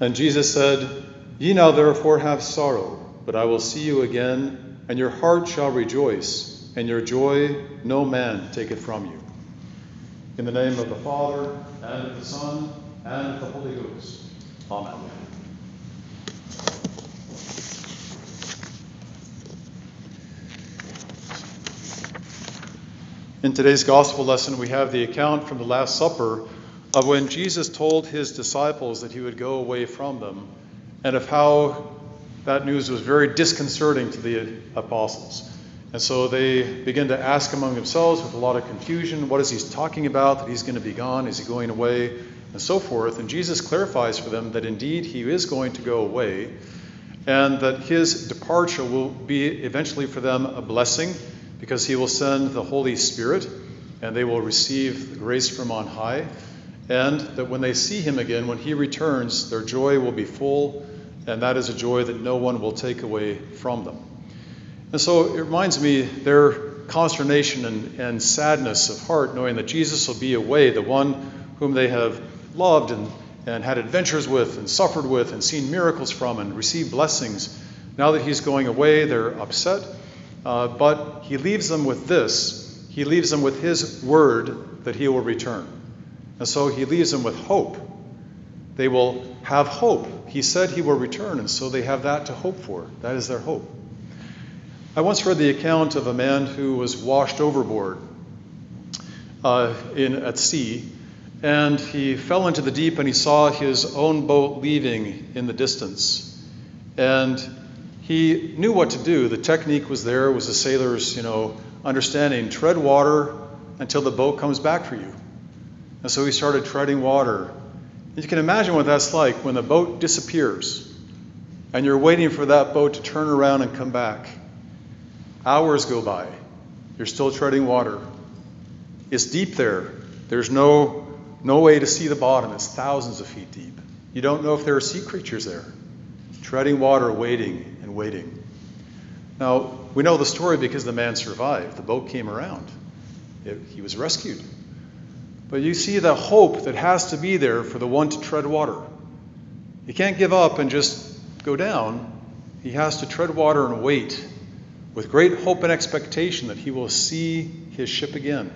And Jesus said, Ye now therefore have sorrow, but I will see you again, and your heart shall rejoice, and your joy no man taketh from you. In the name of the Father, and of the Son, and of the Holy Ghost. Amen. In today's gospel lesson, we have the account from the Last Supper of when Jesus told his disciples that he would go away from them, and of how that news was very disconcerting to the apostles. And so they begin to ask among themselves with a lot of confusion, what is he talking about, that he's going to be gone, is he going away, and so forth. And Jesus clarifies for them that indeed he is going to go away, and that his departure will be eventually for them a blessing, because he will send the Holy Spirit, and they will receive the grace from on high, and that when they see him again, when he returns, their joy will be full, and that is a joy that no one will take away from them. And so it reminds me their consternation and sadness of heart, knowing that Jesus will be away, the one whom they have loved and had adventures with and suffered with and seen miracles from and received blessings. Now that he's going away, they're upset. But he leaves them with this. He leaves them with his word that he will return. And so he leaves them with hope. They will have hope. He said he will return, and so they have that to hope for. That is their hope. I once read the account of a man who was washed overboard at sea, and he fell into the deep and he saw his own boat leaving in the distance. And he knew what to do. The technique was there, was the sailor's, understanding. Tread water until the boat comes back for you. And so he started treading water. And you can imagine what that's like when the boat disappears and you're waiting for that boat to turn around and come back. Hours go by. You're still treading water. It's deep there. There's no way to see the bottom. It's thousands of feet deep. You don't know if there are sea creatures there. Treading water, waiting and waiting. Now, we know the story because the man survived. The boat came around. He was rescued. But you see the hope that has to be there for the one to tread water. He can't give up and just go down. He has to tread water and wait with great hope and expectation that he will see his ship again.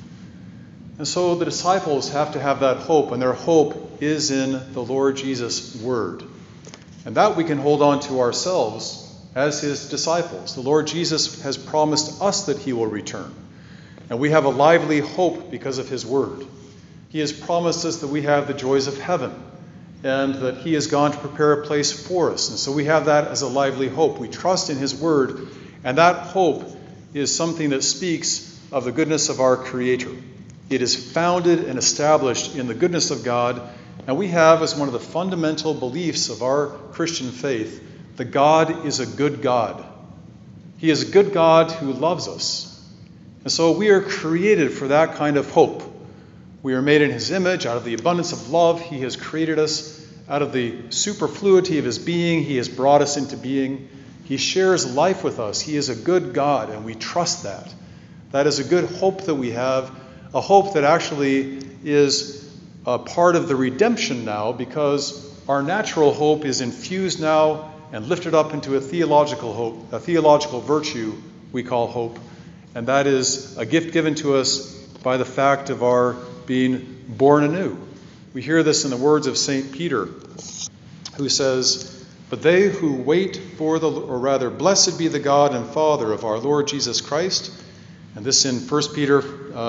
And so the disciples have to have that hope, and their hope is in the Lord Jesus' word. And that we can hold on to ourselves as his disciples. The Lord Jesus has promised us that he will return. And we have a lively hope because of his word. He has promised us that we have the joys of heaven, and that he has gone to prepare a place for us. And so we have that as a lively hope. We trust in his word, and that hope is something that speaks of the goodness of our Creator. It is founded and established in the goodness of God. And we have, as one of the fundamental beliefs of our Christian faith, that God is a good God. He is a good God who loves us. And so we are created for that kind of hope. We are made in his image. Out of the abundance of love, he has created us. Out of the superfluity of his being, he has brought us into being. He shares life with us. He is a good God, and we trust that. That is a good hope that we have, a hope that actually is a part of the redemption now, because our natural hope is infused now and lifted up into a theological hope, a theological virtue we call hope. And that is a gift given to us by the fact of our being born anew. We hear this in the words of St. Peter, who says, But they who wait for blessed be the God and Father of our Lord Jesus Christ. And this in 1 Peter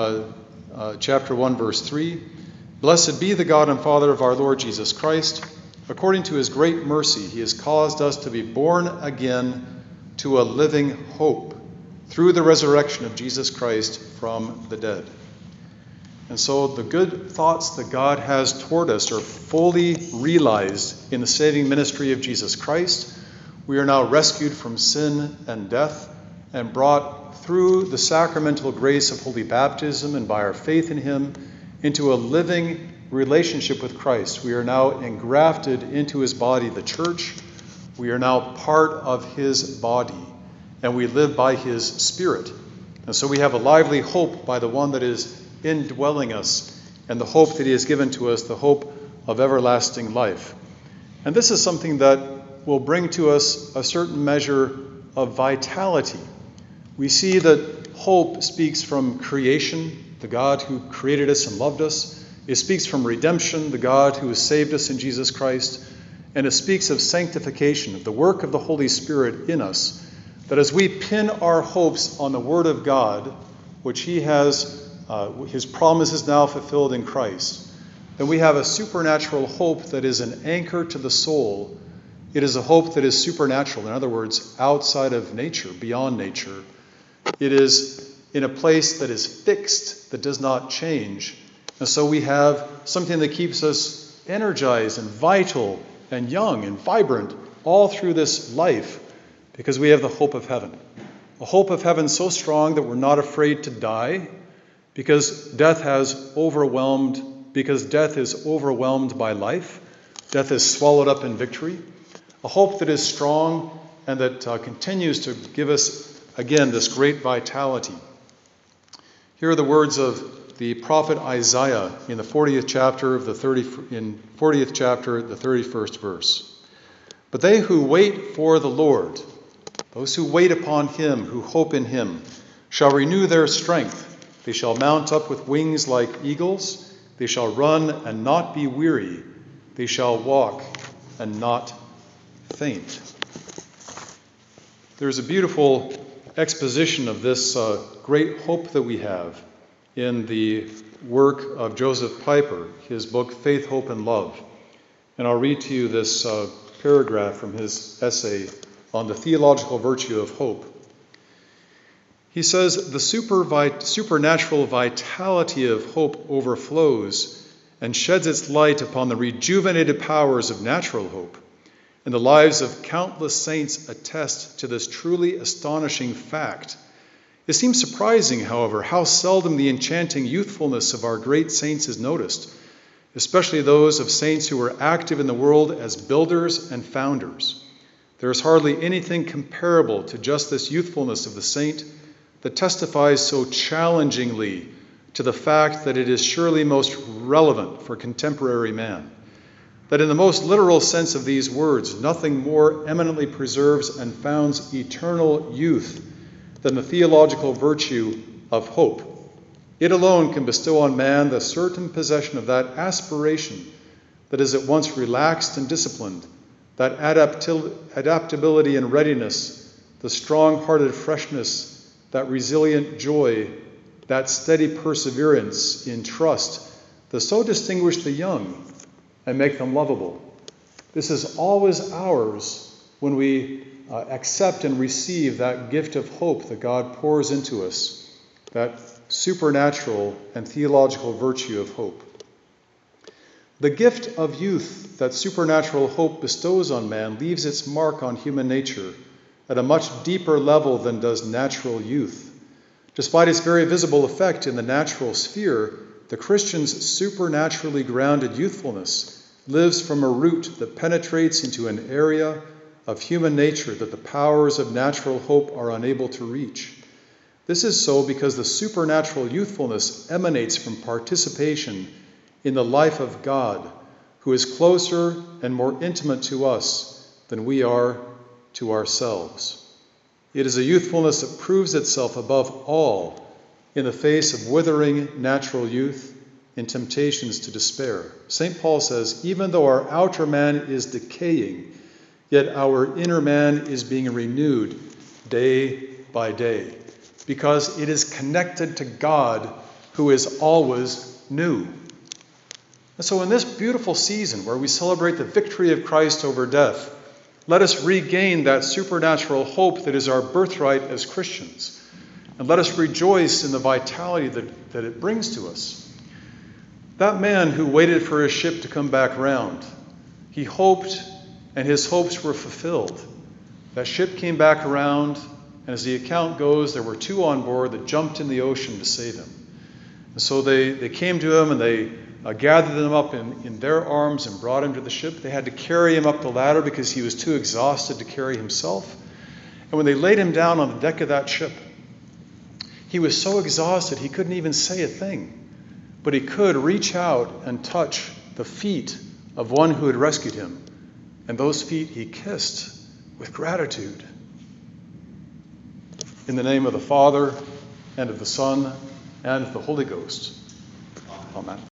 chapter 1, verse 3. Blessed be the God and Father of our Lord Jesus Christ. According to his great mercy, he has caused us to be born again to a living hope through the resurrection of Jesus Christ from the dead. And so the good thoughts that God has toward us are fully realized in the saving ministry of Jesus Christ. We are now rescued from sin and death and brought through the sacramental grace of holy baptism and by our faith in him into a living relationship with Christ. We are now engrafted into his body, the church. We are now part of his body, and we live by his Spirit. And so we have a lively hope by the one that is indwelling us, and the hope that he has given to us, the hope of everlasting life. And this is something that will bring to us a certain measure of vitality. We see that hope speaks from creation, the God who created us and loved us. It speaks from redemption, the God who has saved us in Jesus Christ. And it speaks of sanctification, of the work of the Holy Spirit in us, that as we pin our hopes on the Word of God, which He has, His promises now fulfilled in Christ, then we have a supernatural hope that is an anchor to the soul. It is a hope that is supernatural, in other words, outside of nature, beyond nature. It is in a place that is fixed, that does not change. And so we have something that keeps us energized and vital and young and vibrant all through this life, because we have the hope of heaven. A hope of heaven so strong that we're not afraid to die, because death is overwhelmed by life. Death is swallowed up in victory. A hope that is strong and that continues to give us, again, this great vitality. Here are the words of the prophet Isaiah in the 40th chapter, the 31st verse. But they who wait for the Lord, those who wait upon Him, who hope in Him, shall renew their strength. They shall mount up with wings like eagles. They shall run and not be weary. They shall walk and not faint. There's a beautiful exposition of this great hope that we have in the work of Joseph Piper, his book, Faith, Hope, and Love. And I'll read to you this paragraph from his essay on the theological virtue of hope. He says, the supernatural vitality of hope overflows and sheds its light upon the rejuvenated powers of natural hope. And the lives of countless saints attest to this truly astonishing fact. It seems surprising, however, how seldom the enchanting youthfulness of our great saints is noticed, especially those of saints who were active in the world as builders and founders. There is hardly anything comparable to just this youthfulness of the saint that testifies so challengingly to the fact that it is surely most relevant for contemporary man. That in the most literal sense of these words, nothing more eminently preserves and founds eternal youth than the theological virtue of hope. It alone can bestow on man the certain possession of that aspiration that is at once relaxed and disciplined, that adaptability and readiness, the strong-hearted freshness, that resilient joy, that steady perseverance in trust that so distinguish the young and make them lovable. This is always ours when we accept and receive that gift of hope that God pours into us, that supernatural and theological virtue of hope. The gift of youth that supernatural hope bestows on man leaves its mark on human nature at a much deeper level than does natural youth. Despite its very visible effect in the natural sphere, the Christian's supernaturally grounded youthfulness lives from a root that penetrates into an area of human nature that the powers of natural hope are unable to reach. This is so because the supernatural youthfulness emanates from participation in the life of God, who is closer and more intimate to us than we are to ourselves. It is a youthfulness that proves itself above all in the face of withering natural youth in temptations to despair. St. Paul says, even though our outer man is decaying, yet our inner man is being renewed day by day, because it is connected to God, who is always new. And so in this beautiful season where we celebrate the victory of Christ over death, let us regain that supernatural hope that is our birthright as Christians. And let us rejoice in the vitality that it brings to us. That man who waited for his ship to come back round, he hoped, and his hopes were fulfilled. That ship came back around, and as the account goes, there were 2 on board that jumped in the ocean to save him. And so they came to him, and they gathered him up in their arms and brought him to the ship. They had to carry him up the ladder because he was too exhausted to carry himself. And when they laid him down on the deck of that ship, he was so exhausted he couldn't even say a thing. But he could reach out and touch the feet of one who had rescued him. And those feet he kissed with gratitude. In the name of the Father, and of the Son, and of the Holy Ghost. Amen.